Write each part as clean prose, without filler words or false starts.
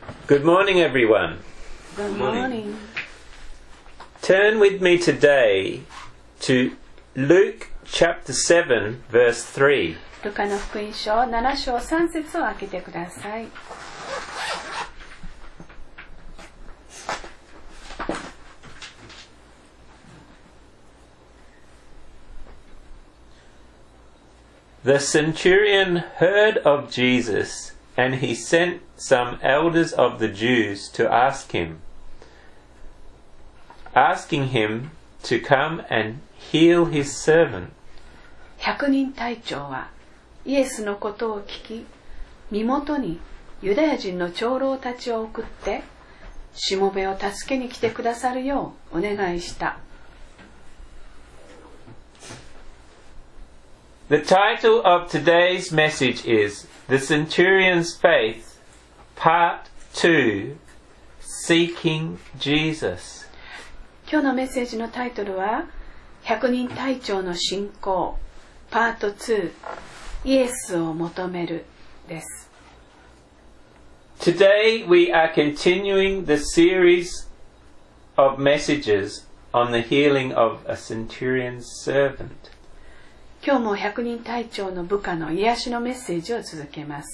Good morning, everyone. Good morning. Turn with me today to Luke chapter 7, verse 3. ルカの福音書7章3節を開けてください。 The centurion heard of Jesus, and he sent some elders of the Jews to ask him, asking him to come and heal his servant. 百人隊長はイエスのことを聞き、身元にユダヤ人の長老たちを送って、しもべを助けに来てくださるようお願いした。 The title of today's message is The Centurion's Faith, Part 2, Seeking Jesus. 今日のメッセージのタイトルは、百人隊長の信仰、パート2、イエスを求めるです。 Today we are continuing the series of messages on the healing of a centurion's servant. 今日も百人隊長の部下の癒しのメッセージを続けます。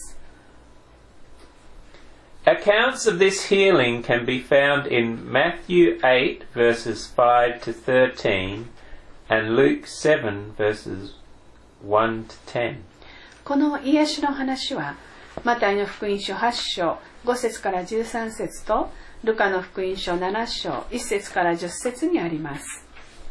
Accounts of this healing can be found in Matthew 8 verses 5 to 13 and Luke 7 verses 1 to 10. この癒しの話は、マタイの福音書8章5節から13節と、ルカの福音書7章1節から10節にあります。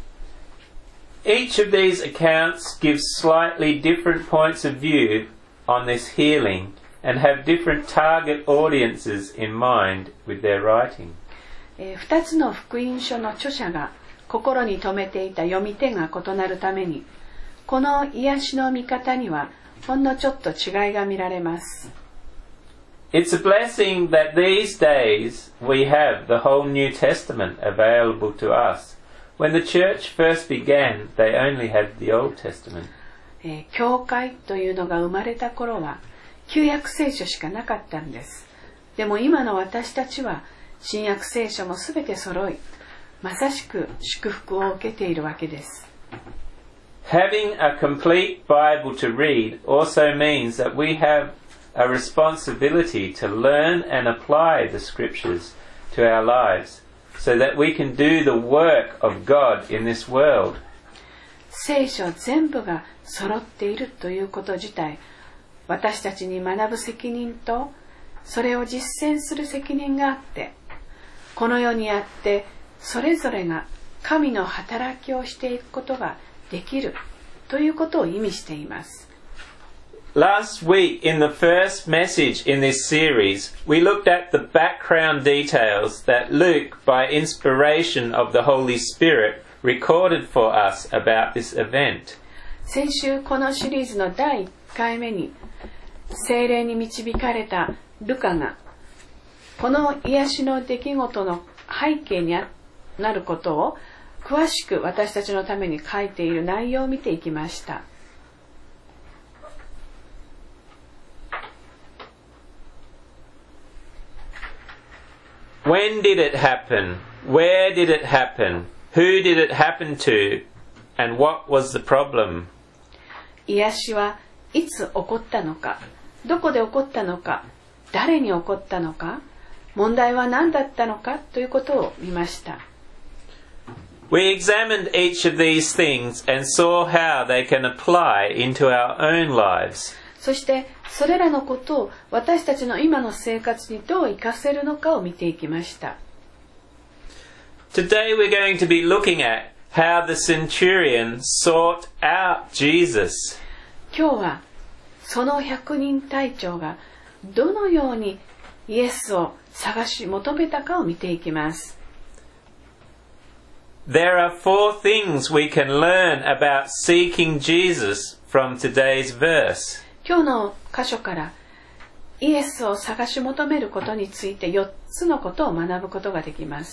Each of these accounts gives slightly different points of view on this healing and have different target audiences in mind with their writing. 2つの福音書の著者が心に留めていた読み手が異なるために、この癒しの見方にはほんのちょっと違いが見られます。 It's a blessing that these days we have the whole New Testament available to us.When the church first began, they only had the Old Testament. 教会というのが生まれた頃は旧約聖書しかなかったんです。でも今の私たちは新約聖書もすべて揃い、まさしく祝福を受けているわけです。 Having a complete Bible to read also means that we have a responsibility to learn and apply the scriptures to our lives.So that we can do the work of God in this world. 聖書全部が揃っているということ自体、私たちに学ぶ責任と、それを実践する責任があって、この世にあってそれぞれが神の働きをしていくことができるということを意味しています。 Last week, in the first message in this series, we looked at the background details that Luke, by inspiration of the Holy Spirit, recorded for us about this event. 先週このシリーズの第1回目に、聖霊に導かれたルカが、この癒しの出来事の背景になることを詳しく私たちのために書いている内容を見ていきました。 When did it happen? Where did it happen? Who did it happen to? And what was the problem? 癒しはいつ起こったのか、どこで起こったのか、誰に起こったのか、問題は何だったのかということを見ました。 We examined each of these things and saw how they can apply into our own lives. そしてそれらのことを私たちの今の生活にどう活かせるのかを見ていきました。 Today we're going to be looking at how the centurion sought out Jesus. 今日はその百人隊長がどのようにイエスを探し求めたかを見ていきます。 There are 4 things we can learn about seeking Jesus from today's verse. 今日の箇所からイエスを探し求めることについて4つのことを学ぶことができます。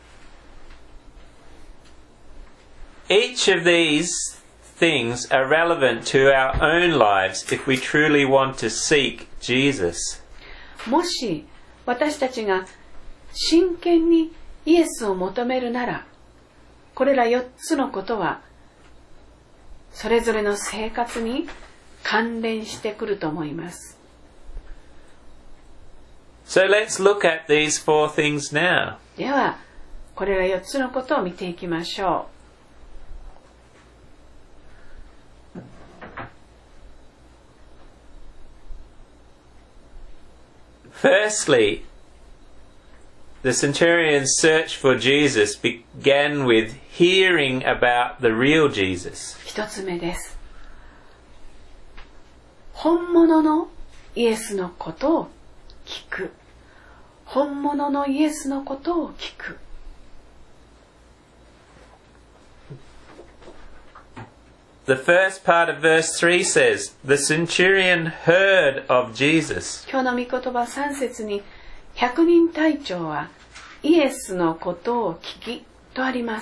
Each of these things are relevant to our own lives if we truly want to seek Jesus. もし私たちが真剣にイエスを求めるなら、これら4つのことはそれぞれの生活に関連してくると思います。 So let's look at these 4 things now. では、これら4つのことを見ていきましょう。 Firstly, the centurion's search for Jesus began with hearing about the real Jesus. 一つ目です。本物のイエスのことを聞く。本物のイエスのことを聞く。 The first part of verse 3 says, The centurion heard of Jesus. 今日の御言葉3節に、百人隊長はイエスのことを聞きとあります。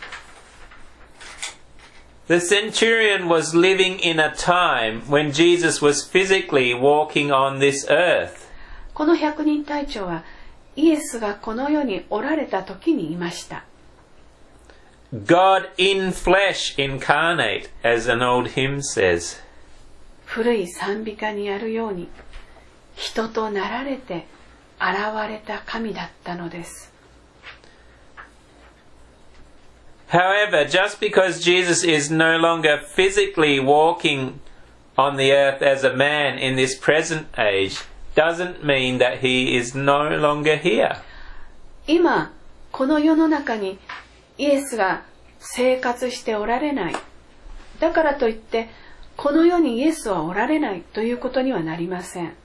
The centurion was living in a time when Jesus was physically walking on this earth. この百人隊長はイエスがこの世におられた時にいました。 God in flesh incarnate, as an old hymn says. 古い賛美歌にあるように、人となられて現れた神だったのです。 However, just because Jesus is no longer physically walking on the earth as a man in this present age, doesn't mean that he is no longer here. 今、この世の中にイエスが生活しておられない。だからといって、この世にイエスはおられないということにはなりません。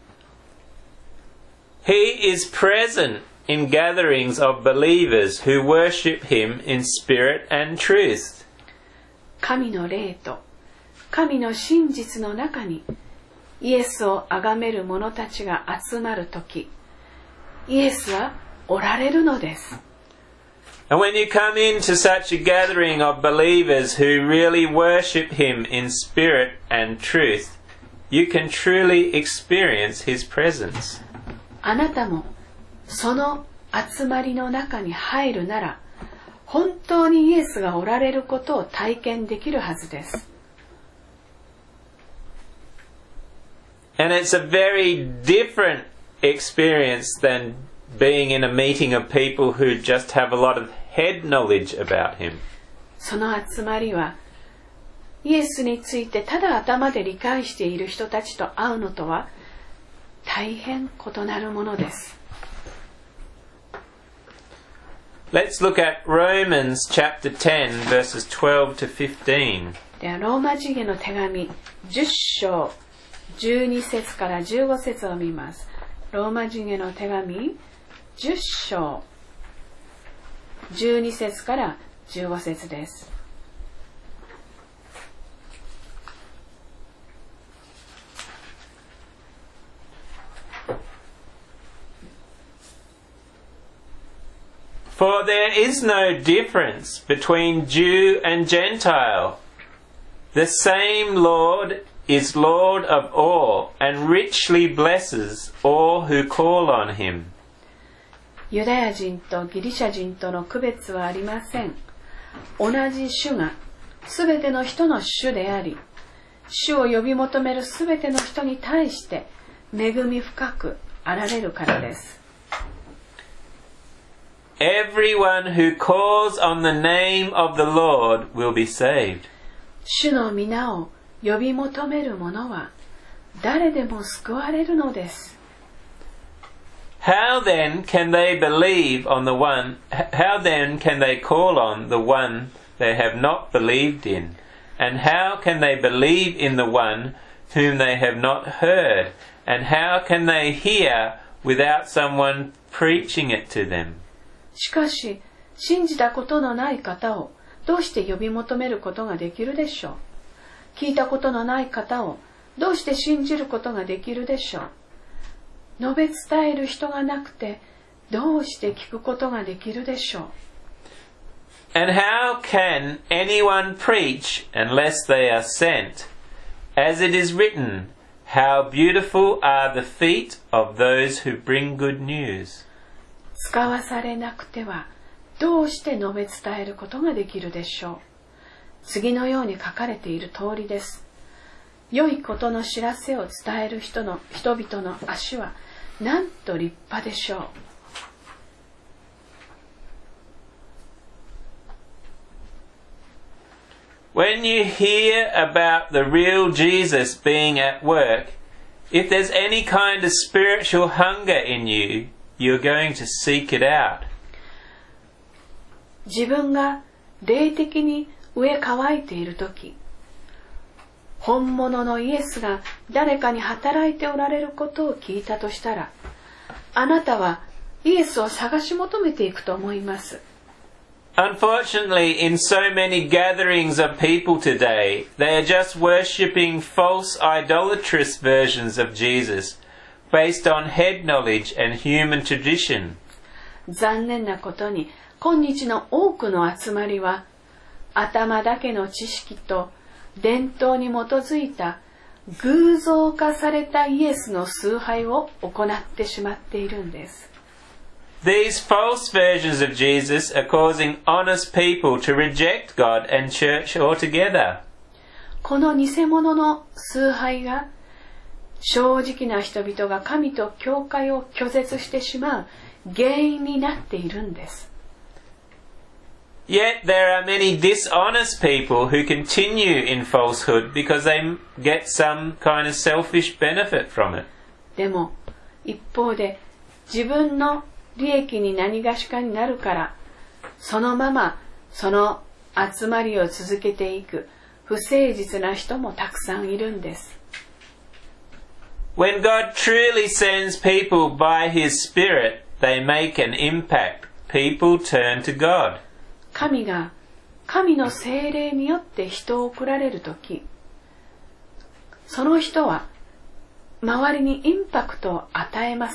He is present in gatherings of believers who worship him in spirit and truth. 神の霊と神の真実の中にイエスを崇める者たちが集まるとき、イエスはおられるのです。 And when you come into such a gathering of believers who really worship him in spirit and truth, you can truly experience his presence. あなたもその集まりの中に入るなら、本当にイエスがおられることを体験できるはずです。 And it's a very different experience than being in a meeting of people who just have a lot of head knowledge about him. その集まりは、イエスについてただ頭で理解している人たちと会うのとは大変異なるものです。 Let's look at Romans chapter 10 verses 12 to 15. ではローマ人への手紙10章12節から15節を見ます。ローマ人への手紙10章12節から15節です。 For there is no difference between Jew and Gentile. The same Lord is Lord of all and richly blesses all who call on him. ユダヤ人とギリシャ人との区別はありません。同じ主がすべての人の主であり、主を呼び求めるすべての人に対して恵み深くあられるからです。 Everyone who calls on the name of the Lord will be saved. 主の皆を呼び求める者は誰でも救われるのです。 How then can they believe on the one? How then can they call on the one they have not believed in? And how can they believe in the one whom they have not heard? And how can they hear without someone preaching it to them? しかし、信じたことのない方をどうして呼び求めることができるでしょう。聞いたことのない方をどうして信じることができるでしょう。述べ伝える人がなくてどうして聞くことができるでしょう。 And how can anyone preach unless they are sent? As it is written, How beautiful are the feet of those who bring good news. 使わされなくてはどうして述べ伝えることができるでしょう。次のように書かれている通りです。良いことの知らせを伝える人々の足はなんと立派でしょう。 When you hear about the real Jesus being at work, if there's any kind of spiritual hunger in you, you're going to seek it out. 自分が霊的に飢え渇いているとき、本物のイエスが誰かに働いておられることを聞いたとしたら、あなたはイエスを探し求めていくと思います。 Unfortunately, in so many gatherings of people today, they are just worshipping false idolatrous versions of Jesus, based on head knowledge and human tradition. 残念なことに、今日の多くの集まりは、頭だけの知識と伝統に基づいた偶像化されたイエスの崇拝を行ってしまっているんです。 These false versions of Jesus are causing honest people to reject God and church altogether. この偽物の崇拝が正直な人々が神と教会を拒絶してしまう原因になっているんです。 Yet there are many dishonest people who continue in falsehood because they get some kind of selfish benefit from it. でも一方で自分の利益に何がしかになるからそのままその集まりを続けていく不誠実な人もたくさんいるんです。 When God truly sends people by His Spirit, they make an impact. People turn to God. 神が神の聖霊によって人を送られるとき、その人は周りにインパクトを与えます。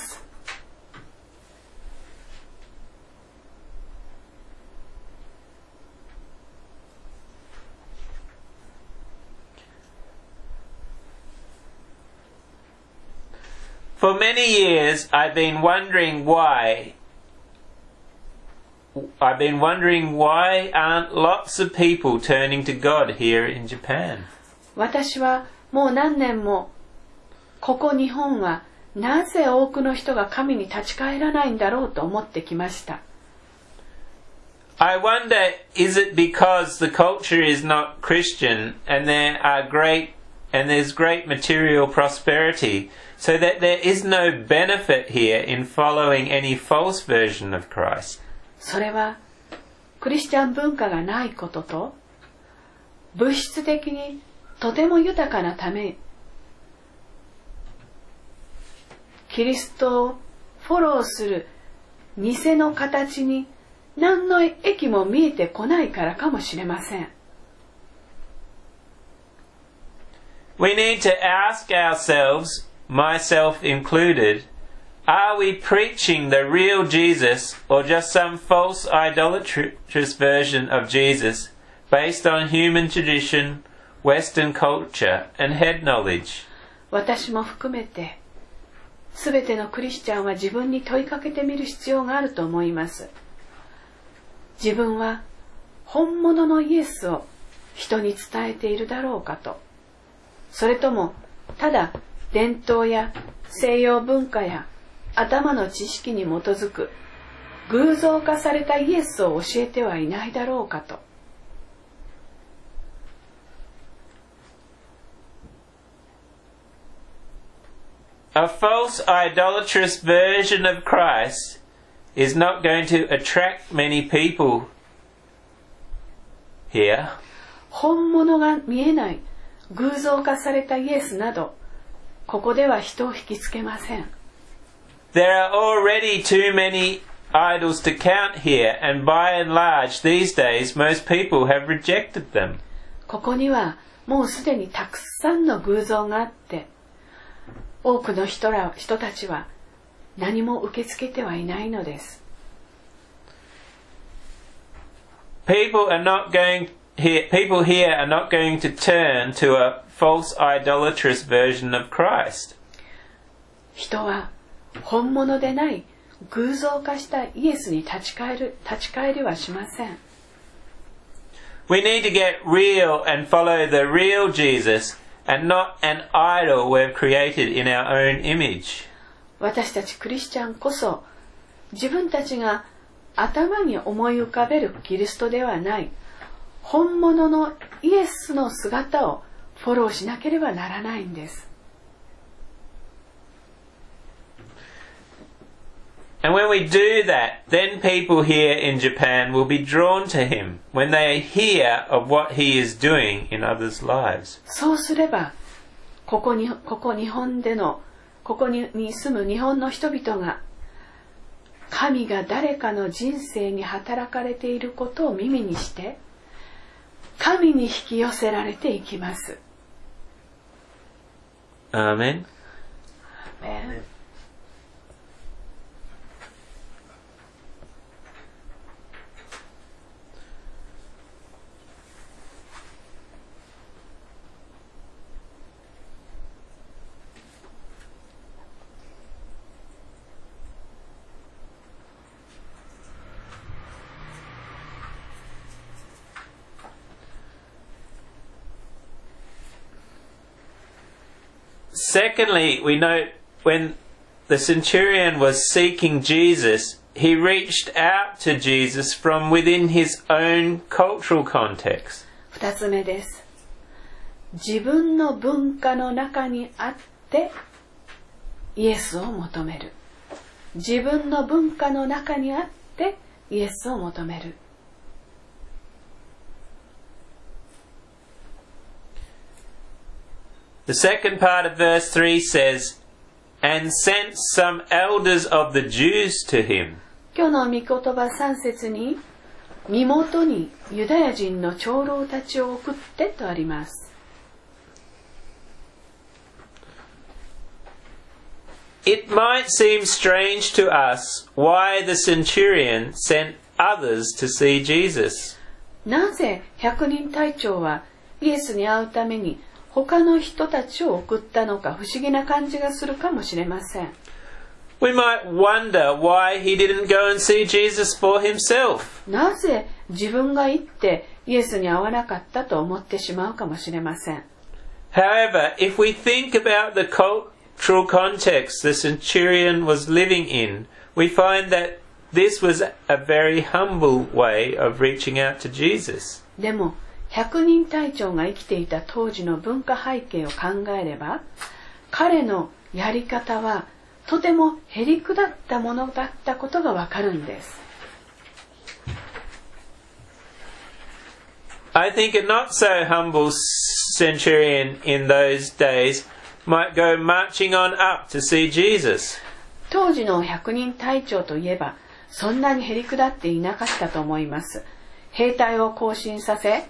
For many years, I've been wondering why aren't lots of people turning to God here in Japan? 私はもう何年もここ日本はなぜ多くの人が神に立ち返らないんだろうと思ってきました。 I wonder, is it because the culture is not Christian and there's great material prosperity, so that there is no benefit here in following any false version of Christ? それはクリスチャン文化がないことと物質的にとても豊かなためキリストをフォローする偽の形に何の益も見えてこないからかもしれません。 We need to ask ourselves, myself included, are we preaching the real Jesus or just some false idolatrous version of Jesus based on human tradition, Western culture and head knowledge? 私も含めてすべてのクリスチャンは自分に問いかけてみる必要があると思います。自分は本物のイエスを人に伝えているだろうかと、それともただ伝統や西洋文化や頭の知識に基づく偶像化されたイエスを教えてはいないだろうかと。 A false idolatrous version of Christ is not going to attract many people here. 本物が見えない偶像化されたイエスなど、ここでは人を引きつけません。 There are already too many idols to count here, and by and large, these days, most people have rejected them. ここにはもうすでにたくさんの偶像があって、多くの人たちは何も受け付けてはいないのです。 People are not going people here are not going to turn to a false idolatrous version of Christ. 人は本物でない偶像化したイエスに立ち返りはしません。 We need to get real and follow the real Jesus and not an idol we've created in our own image. 私たちクリスチャンこそ自分たちが頭に思い浮かべるキリストではない本物のイエスの姿をフォローしなければならないんです。 And when we do that, then people here in Japan will be drawn to him when they hear of what he is doing in others' lives. そうすれば、ここに住む日本の人々が、神が誰かの人生に働かれていることを耳にして、神に引き寄せられていきます。 アーメン。Secondly, we note when the centurion was seeking Jesus, he reached out to Jesus from within his own cultural context. 2つ目です。自分の文化の中にあってイエスを求める。自分の文化の中にあってイエスを求める。 The second part of verse 3 says, and sent some elders of the Jews to him. 今日の御言葉3節に、身元にユダヤ人の長老たちを送ってとあります。 It might seem strange to us why the centurion sent others to see Jesus. なぜ百人隊長はイエスに会うために他の人たちを送ったのか不思議な感じがするかもしれません。 We might wonder why he didn't go and see Jesus for himself. なぜ自分が行ってイエスに会わなかったと思ってしまうかもしれません。 However, if we think about the cultural context the centurion was living in, we find that this was a very humble way of reaching out to Jesus. でも百人隊長が生きていた当時の文化背景を考えれば、彼のやり方はとてもへりくだったものだったことがわかるんです。 I think a not so humble centurion in those days might go marching on up to see Jesus. 当時の百人隊長といえば、そんなにへりくだっていなかったと思います。兵隊を行進させ、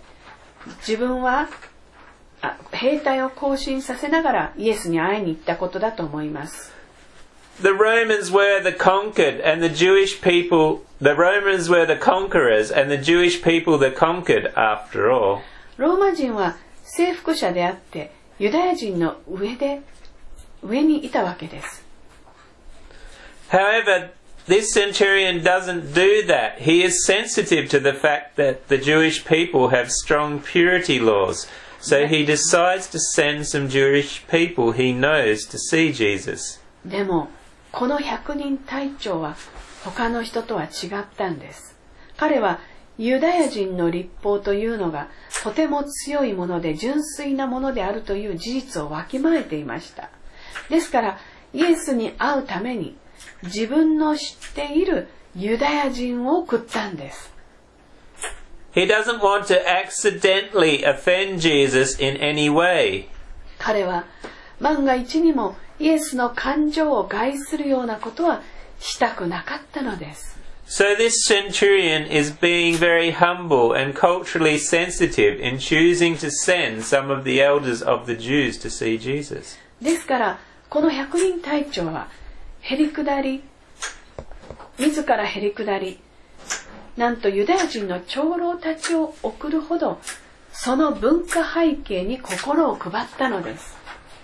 兵隊を行進させながらイエスに会いに行ったことだと思います。 The Romans were the conquered and the Jewish people, the Romans were the conquerors and the Jewish people the conquered after all. ローマ人は征服者であってユダヤ人の上にいたわけです。 However, this centurion doesn't do that. He is sensitive to the fact that the Jewish people have strong purity laws. So he decides to send some Jewish people he knows to see Jesus. でも、この百人隊長は他の人とは違ったんです。彼はユダヤ人の律法というのがとても強いもので純粋なものであるという事実をわきまえていました。ですから、イエスに会うために自分の知っているユダヤ人を送ったんです。 He doesn't want to accidentally offend Jesus in any way. 彼は万が一にもイエスの感情を害するようなことはしたくなかったのです。 So this centurion is being very humble and culturally sensitive in choosing to send some of the elders of the Jews to see Jesus. ですからこの百人隊長は自らへりくだり、 なんとユダヤ人の長老たちを送るほどその文化背景に心を配ったのです。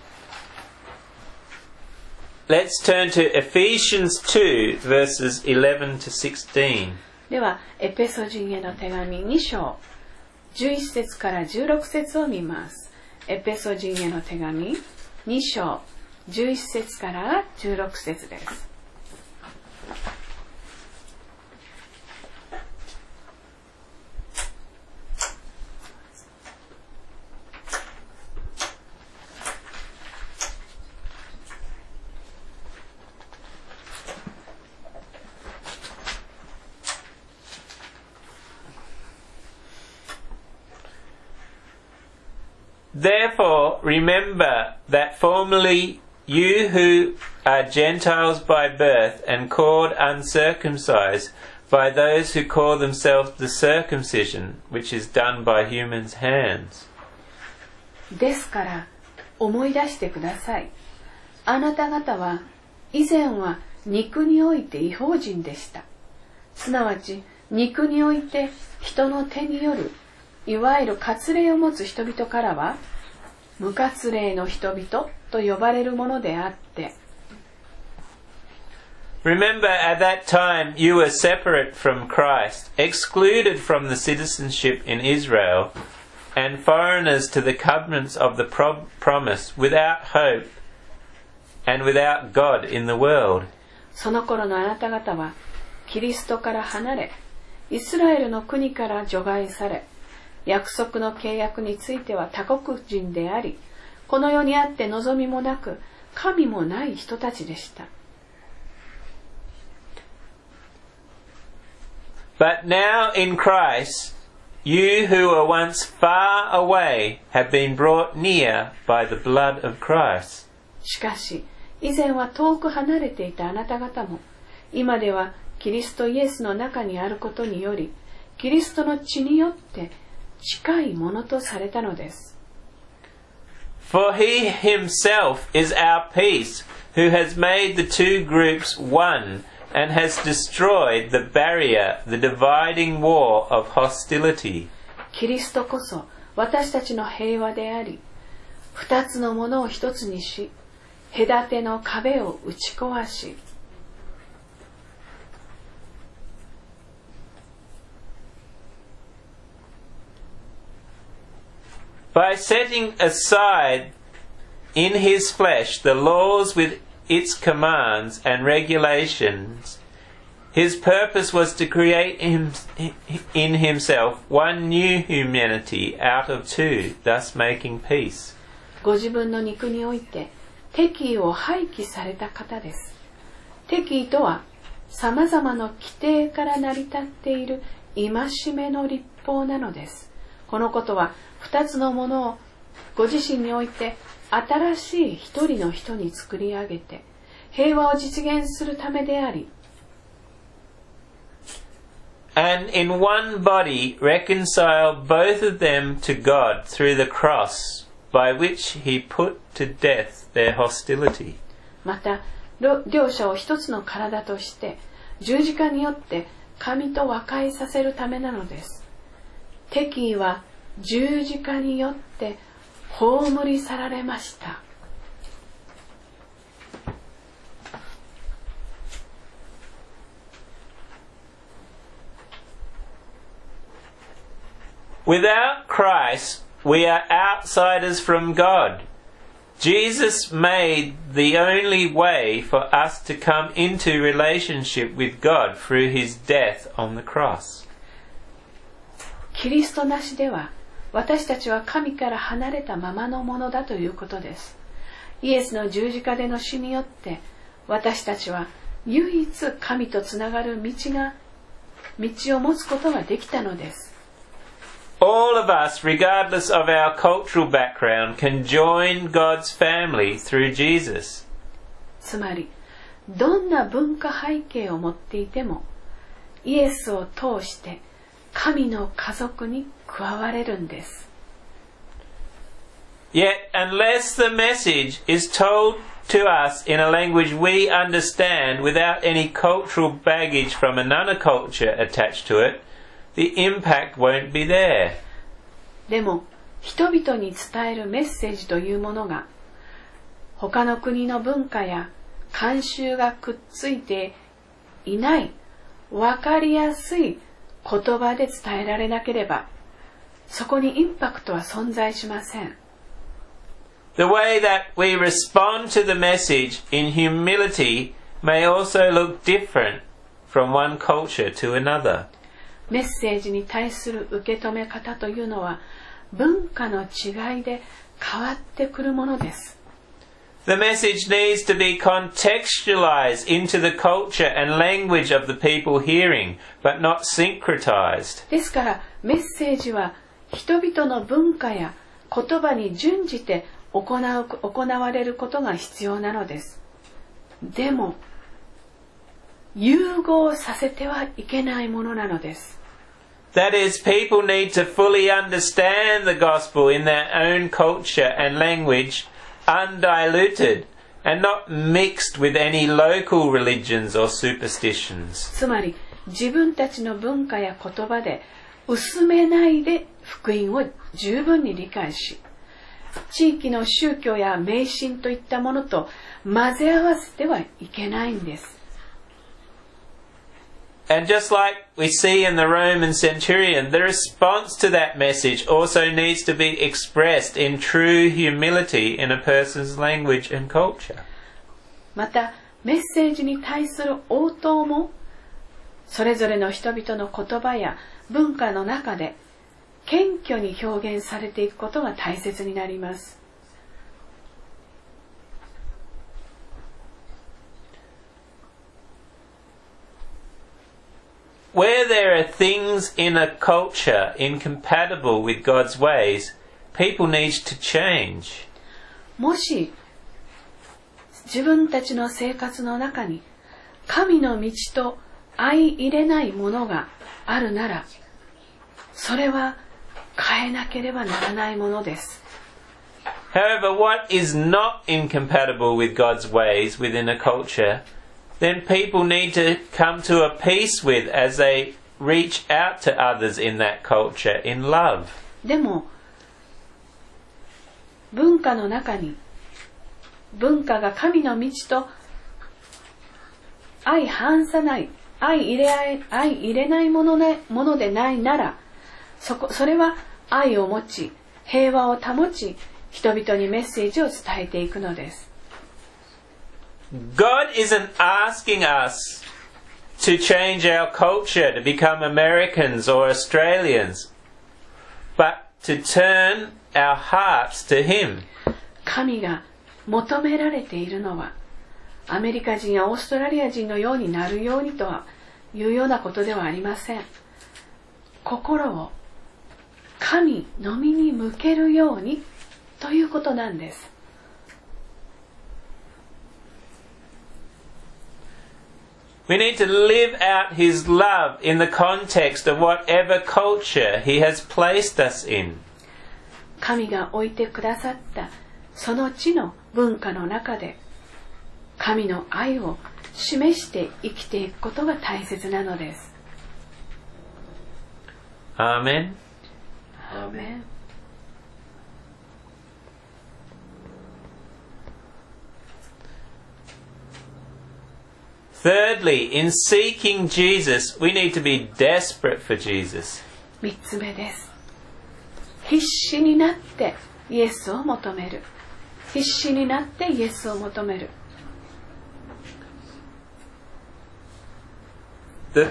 Let's turn to Ephesians 2 verses 11 to 16. ではエペソ人への手紙2章11節から16節を見ます。エペソ人への手紙2章11節から16節です。 Therefore, remember that formerly you who are Gentiles by birth and called uncircumcised by those who call themselves the circumcision, which is done by humans' hands. ですから思い出してください。あなた方は以前は肉において異邦人でした。すなわち肉において人の手によるいわゆる割礼を持つ人々からは無割礼の人々と呼ばれるものであって。 Remember, at that time you were separate from Christ, excluded from the citizenship in Israel, and foreigners to the covenants of the promise, without hope and without God in the world. その頃のあなた方はキリストから離れ、イスラエルの国から除外され、約束の契約については他国人であり、この世にあって望みもなく神もない人たちでした。 But now in Christ, you who were once far away have been brought near by the blood of Christ. しかし、以前は遠く離れていたあなた方も、今ではキリストイエスの中にあることにより、キリストの血によって近いものとされたのです。 For he himself is our peace, who has made the two groups one, and has destroyed the barrier, the dividing wall of hostility. キリストこそ私たちの平和であり、二つのものを一つにし、隔ての壁を打ち壊し、 By setting aside in his flesh the laws with its commands and regulations, his purpose was to create in himself one new humanity out of two, thus making peace. ご自分の肉において敵意を廃棄された方です。敵意とは様々な規定から成り立っている戒めの律法なのです。このことは二つのものをご自身において新しい一人の人に作り上げて平和を実現するためであり、 And in one body reconcile both of them to God through the cross, by which he put to death their hostility. また両者を一つの体として十字架によって神と和解させるためなのです。敵意は十字架によって葬り去られました。 Without Christ, we are outsiders from God. Jesus made the only way for us to come into relationship with God through his death on the cross. キリストなしでは私たちは神から離れたままのものだということです。イエスの十字架での死によって私たちは唯一神とつながる道を持つことができたのです。 All of us, regardless of our cultural background, can join God's family through Jesus. つまりどんな文化背景を持っていてもイエスを通して神の家族に加われるんです。 Yet, unless the message is told to us in a language we understand without any cultural baggage from another culture attached to it, the impact won't be there. でも人々に伝えるメッセージというものが他の国の文化や慣習がくっついていない分かりやすい言葉で伝えられなければそこにインパクトは存在しません。 The way that we respond to the message in humility may also look different from one culture to another. メッセージに対する受け止め方というのは文化の違いで変わってくるものです。 The message needs to be contextualized into the culture and language of the people hearing, but not syncretized. ですからメッセージは人々の文化や言葉に準じて行われることが必要なのです。でも融合させてはいけないものなのです。 That is, people need to fully understand the gospel in their own culture and language, undiluted, and not mixed with any local religions or superstitions. つまり自分たちの文化や言葉で薄めないで福音を十分に理解し、地域の宗教や迷信といったものと混ぜ合わせてはいけないんです。 And just like we see in the Roman centurion, the response to that message also needs to be expressed in true humility in a person's language and culture. また、メッセージに対する応答も、それぞれの人々の言葉や文化の中で謙虚に表現されていくことが大切になります。 Where there are things in a culture incompatible with God's ways, people need to change. もし自分たちの生活の中に神の道と相入れないものがあるなら、それは変えなければならないものです。 However, what is not incompatible with God's ways within a culture, then people need to come to a peace with as they reach out to others in that culture in love. でも文化の中に文化が神の道と相反さない、相入れないものでないなら、それは愛を持ち平和を保ち人々にメッセージを伝えていくのです。 God isn't asking us to change our culture to become Americans or Australians, but to turn our hearts to Him. 神が求められているのはアメリカ人やオーストラリア人のようになるようにというようなことではありません。心を神のみに向けるようにということなんです。 We need to live out His love in the context of whatever culture He has placed us in. 神が置いてくださったその地の文化の中で神の愛を示して生きていくことが大切なのです。 アーメン。 アーメン。 Thirdly, in seeking Jesus, we need to be desperate for Jesus. 3つ目です。必死になってイエスを求める。必死になってイエスを求める。 The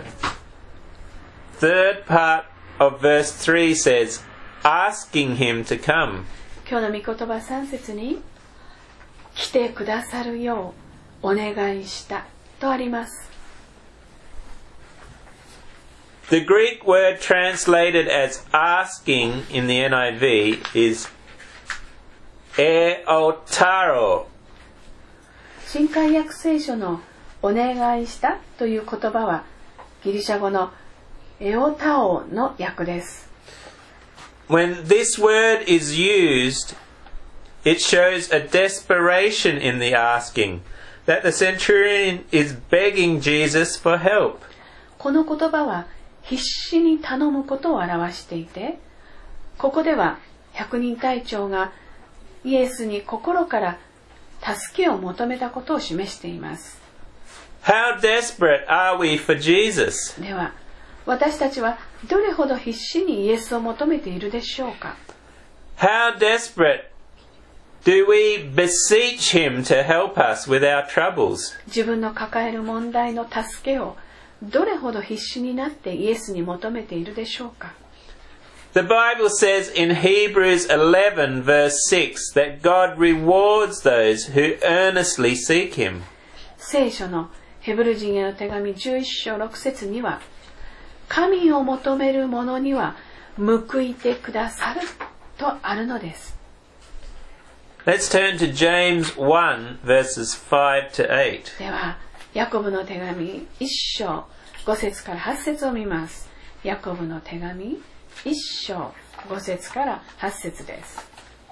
third part of verse 3 says, asking Him to come. 今日の御言葉3節に、来てくださるようお願いしたとあります。 The Greek word translated as asking in the NIV is eotaro. 新海訳聖書のお願いしたという言葉はギリシャ語のエオタオの訳です。 When this word is used It shows a desperation in the asking, that the centurion is begging Jesus for help. この言葉は必死に頼むことを表していて、ここでは百人隊長がイエスに心から助けを求めたことを示しています。 How desperate are we for Jesus? では、私たちはどれほど必死にイエスを求めているでしょうか。 How desperate do we beseech him to help us with our troubles? 自分の抱える問題の助けをどれほど必死になってイエスに求めているでしょうか。 The Bible says in Hebrews 11 verse 6 that God rewards those who earnestly seek him. 聖書のヘブル人への手紙11章6節には、神を求める者には報いてくださるとあるのです。 Let's turn to James 1 verses 5 to 8. では、ヤコブの手紙1章5節から8節を見ます。ヤコブの手紙1章5節から8節です。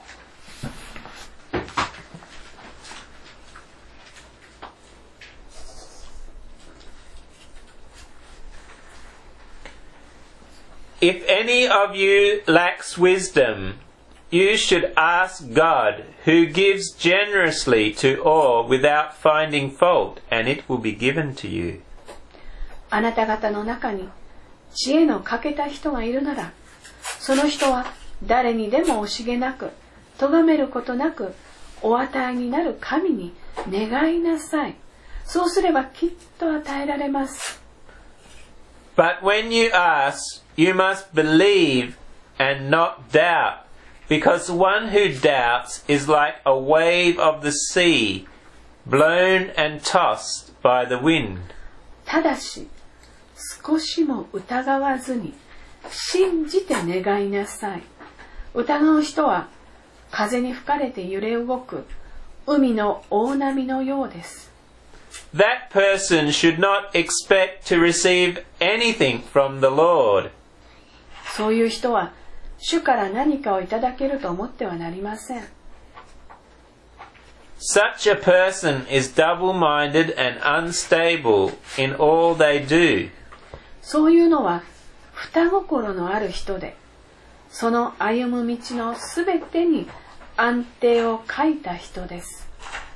If any of you lacks wisdom, you should ask God, who gives generously to all without finding fault, and it will be given to you. あなた方の中に知恵の欠けた人がいるなら、その人は誰にでも惜しげなく、咎めることなく、お与えになる神に願いなさい。そうすればきっと与えられます。 But when you ask, you must believe and not doubt, because the one who doubts is like a wave of the sea, blown and tossed by the wind. ただし、少しも疑わずに、信じて願いなさい。疑う人は、風に吹かれて揺れ動く、海の大波のようです。 That person should not expect to receive anything from the Lord. そういう人は、主から何かをいただけると思ってはなりません。 Such a person is double-minded and unstable in all they do. そういうのは、二心のある人で、その歩む道のすべてに安定を欠いた人です。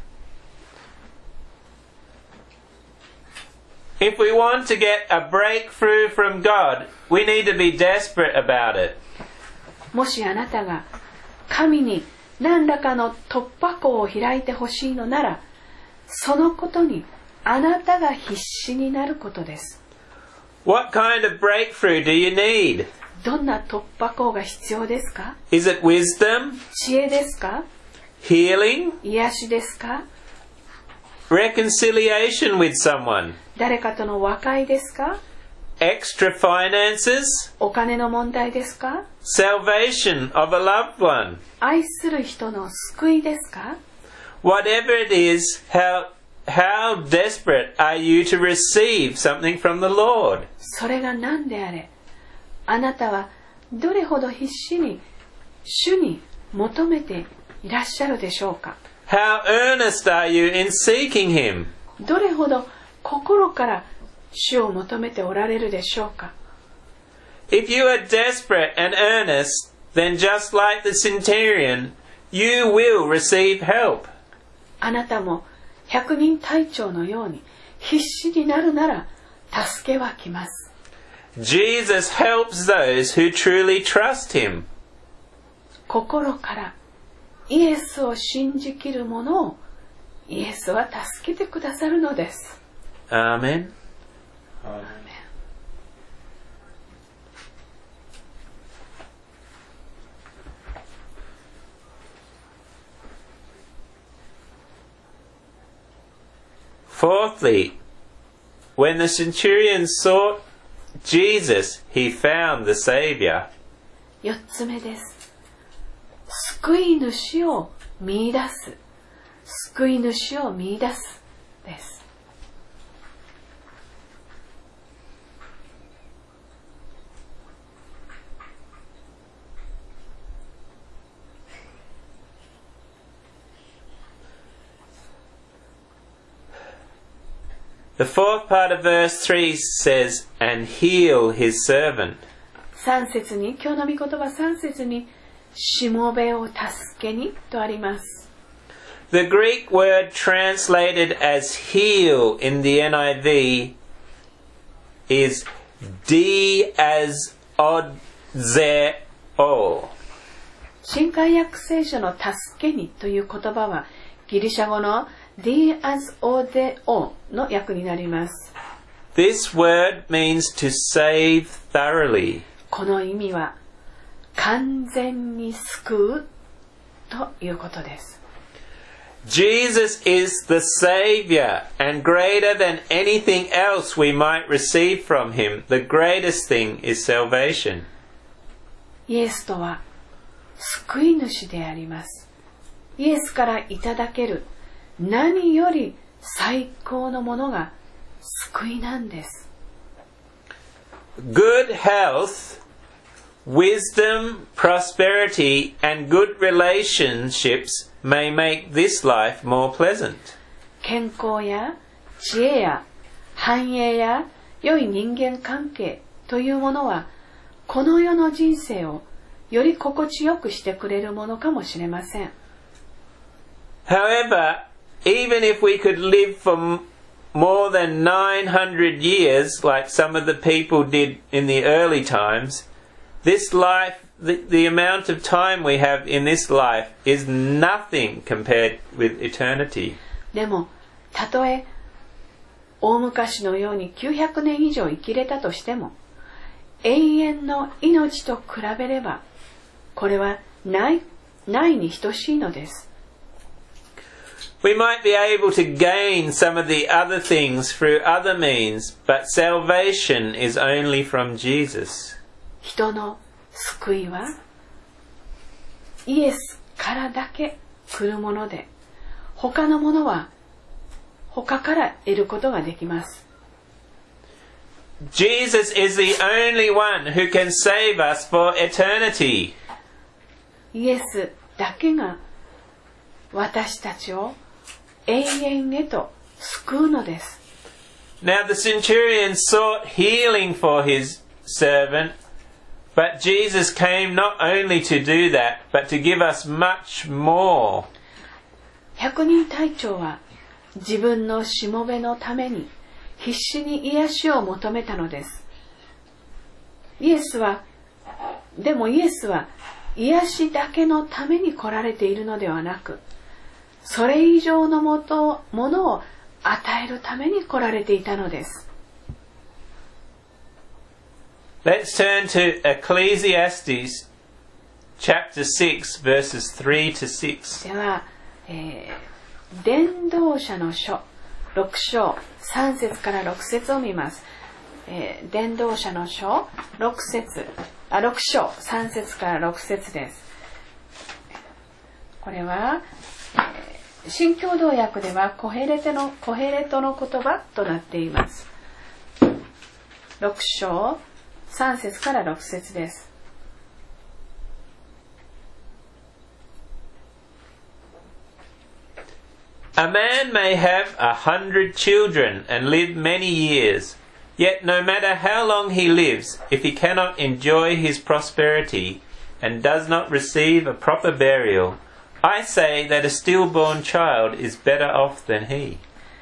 If we want to get a breakthrough from God, we need to be desperate about it. もしあなたが神に何らかの突破口を開いてほしいのなら、そのことにあなたが必死になることです。 What kind of breakthrough do you need? どんな突破口が必要ですか？ Is it wisdom? 知恵ですか？ Healing? 癒しですか？ Reconciliation with someone? 誰かとの和解ですか？ Extra finances? お金の問題ですか？ Salvation of a loved one? 愛する人の救いですか？ Whatever it is, how desperate are you to receive something from the Lord? それが何であれ、あなたはどれほど必死に主に求めていらっしゃるでしょうか？ How earnest are you in seeking Him? どれほど心から主を求めておられるでしょうか？ If you are desperate and earnest, then just like the centurion, you will receive help. あなたも百人隊長のように必死になるなら助けは来ます。 Jesus helps those who truly trust Him. 心からイエスを信じきる者をイエスは助けてくださるのです。 Amen. Fourthly, when the centurion sought Jesus, he found the Saviour. 4つ目です。救い主を見出す。救い主を見出すです。 The fourth part of verse 3 says, and heal his servant. 3節に、今日の御言葉3節に、しもべを助けにとあります。 The Greek word translated as heal in the NIV is diazodeo. 新海訳聖書の助けにという言葉はギリシャ語の diazodeo の訳になります。 This word means to save thoroughly. この意味は完全に救うということです。 Jesus is the Saviour, and greater than anything else we might receive from Him, the greatest thing is salvation. イエスとは救い主であります。イエスからいただける何より最高のものが救いなんです。 Good health, wisdom, prosperity, and good relationships may make this life more pleasant. 健康や知恵や繁栄や良い人間関係というものはこの世の人生をより心地よくしてくれるものかもしれません。 However, even if we could live for more than 900 years, like some of the people did in the early times, this life, the amount of time we have in this life is nothing compared with eternity. でも、たとえ大昔のように900年以上生きれたとしても、永遠の命と比べれば、これはないに等しいのです。 We might be able to gain some of the other things through other means, but salvation is only from Jesus. 人の救いはイエスからだけ来るもので、他のものは他から得ることができます。 Jesus is the only one who can save us for eternity. イエスだけが私たちを永遠へと救うのです。 Now the centurion sought healing for his servant, but Jesus came not only to do that, but to give us much more. 百人隊長は自分のしもべのために必死に癒しを求めたのです。でもイエスは癒しだけのために来られているのではなく、それ以上のものを与えるために来られていたのです。 Let's turn to Ecclesiastes chapter 6 verses 3 to 6. では、伝道者の書6章3節から6節を見ます。伝道者の書6章3節から6節です。これは、新共同訳ではコヘレトの言葉となっています。6章3節から6節です。 A man may have 100 children and live many years, yet no matter how long he lives, if he cannot enjoy his prosperity and does not receive a proper burial, I say that a stillborn child is better off than he.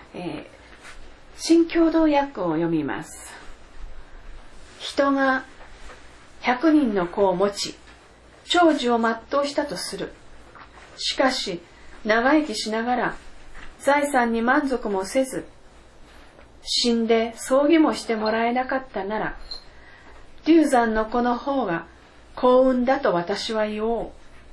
新共同訳を読みます。人が100人の子を持ち、長寿を全うしたとする。しかし、長生きしながら、財産に満足もせず、死んで葬儀もしてもらえなかったなら、流産の子の方が幸運だと私は言おう。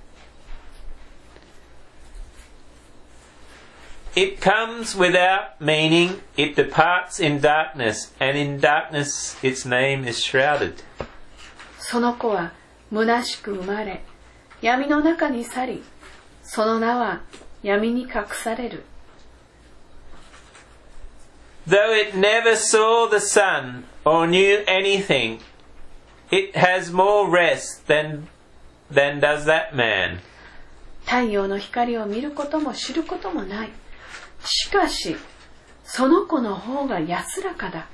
It comes without meaning, it departs in darkness, and in darkness its name is shrouded. その子は虚しく生まれ、闇の中に去り、その名は闇に隠される。 Though it never saw the sun or knew anything, it has more rest than does that man. 太陽の光を見ることも知ることもない。しかし、 その子の方が安らかだ。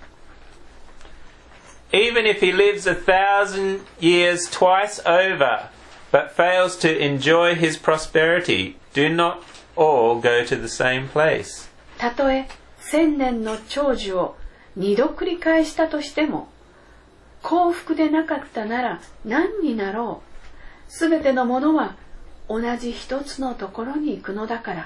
Even if he lives 1,000 years twice over, but fails to enjoy his prosperity, do not all go to the same place. たとえ1000年の長寿を2度繰り返したとしても、幸福でなかったなら何になろう。すべてのものは同じ一つのところに行くのだから。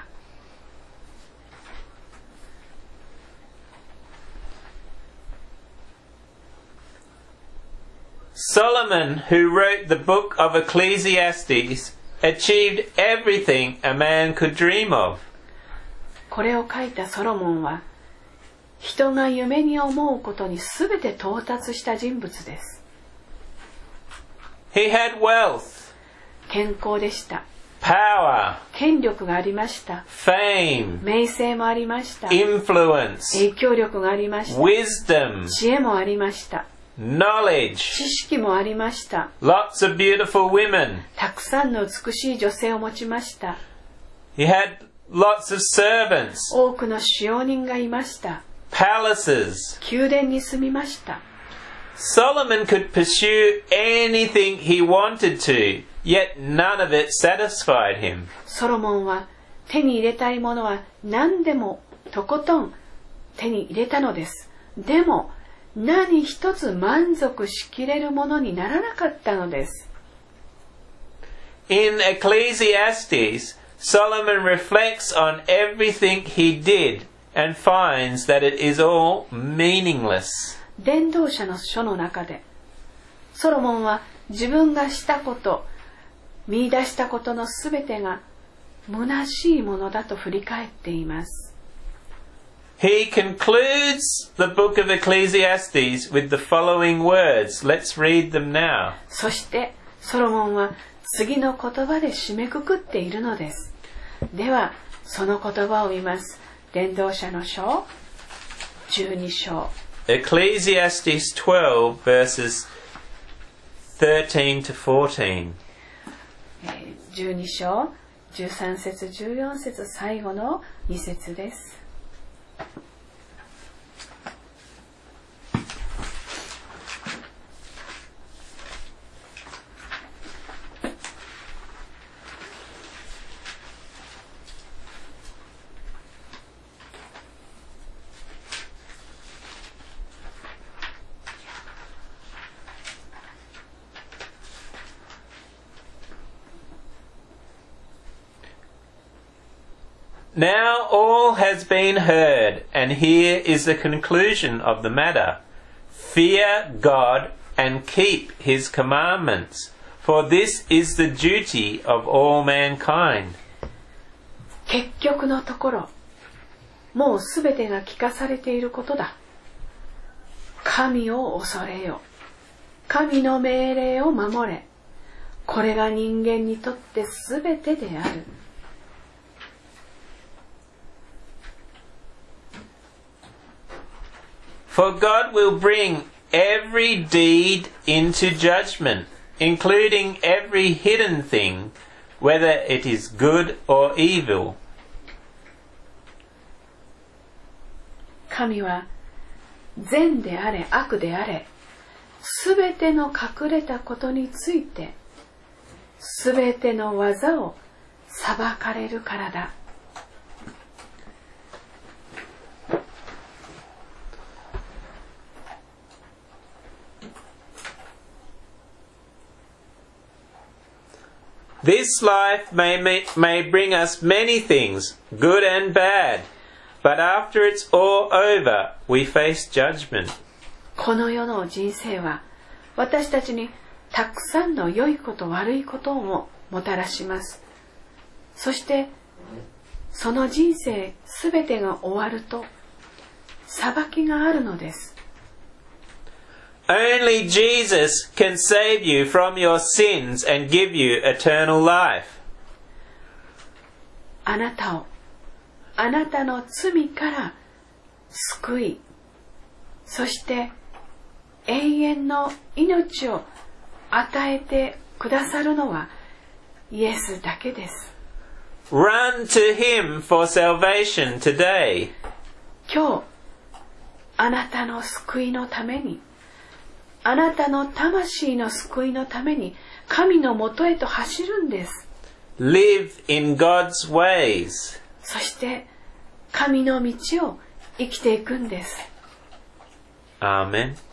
Solomon, who wrote the book of Ecclesiastes, achieved everything a man could dream of. これを書いたソロモンは、人が夢に思うことにすべて到達した人物です。 He had wealth, 健康でした。 power, 権力がありました。 fame, 名声もありました。 influence, 影響力がありました。 wisdom, 知恵もありました。 knowledge, 知識もありました。 lots of beautiful women. たくさんの美しい女性を持ちました。 He had lots of servants, 多くの使用人がいました。 palaces. 宮殿に住みました。 Solomon could pursue anything he wanted to, yet none of it satisfied him. ソロモンは手に入れたいものは何でもとことん手に入れたのです。でも何一つ満足しきれるものにならなかったのです。 In Ecclesiastes, Solomon reflects on everything he did and finds that it is all meaningless. 伝道者の書の中で、ソロモンは自分がしたこと、見出したことのすべてが虚しいものだと振り返っています。 He concludes the book of Ecclesiastes with the following words. Let's read them now. そしてソロモンは次の言葉で締めくくっているのです。ではその言葉を見ます。伝道者の書12章。 Ecclesiastes 12 verses 13 to 14. 12章13節14節最後の2節です。 Now all has been heard, and here is the conclusion of the matter. Fear God and keep his commandments, for this is the duty of all mankind. 結局のところ、もうすべてが聞かされていることだ。神を恐れよ。神の命令を守れ。これが人間にとってすべてである。 For God will bring every deed into judgment, including every hidden thing, whether it is good or evil. 神は善であれ悪であれ、すべての隠れたことについて、すべての技を裁かれるからだ。 This life may bring us many things, good and bad, but after it's all over, we face judgment. この世の人生は私たちにたくさんの良いこと悪いことをもたらします。そしてその人生すべてが終わると裁きがあるのです。 Only Jesus can save you from your sins and give you eternal life. あなたをあなたの罪から救い、そして永遠の命を与えてくださるのはイエスだけです。 Run to him for salvation today. 今日あなたの救いのために、あなたの魂の救いのために神のもとへと走るんです。 Live in God's ways. そして神の道を生きていくんです。 Amen.